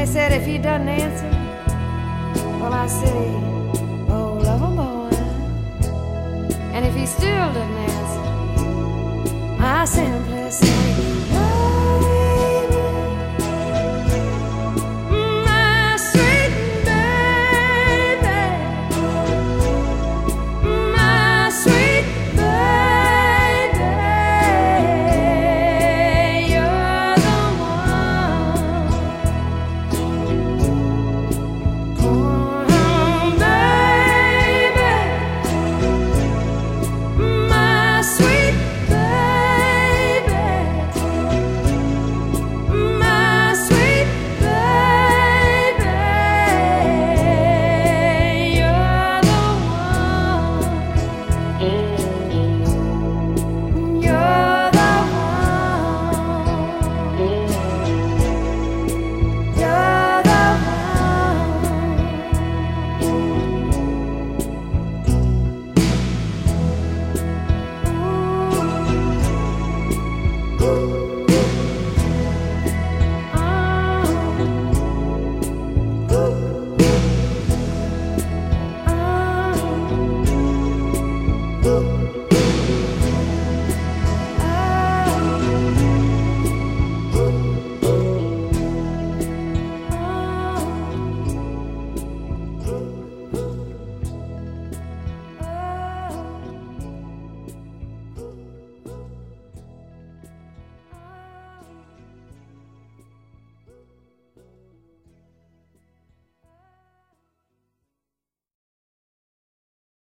said if he doesn't answer, well, I say, oh, love him, boy. And if he still doesn't answer, I simply say, baby, my sweet baby, my sweet baby, you're the one. Oh, baby, my sweet baby, my sweet baby, you're the one. You're the one. You're the one. Ooh. Ooh.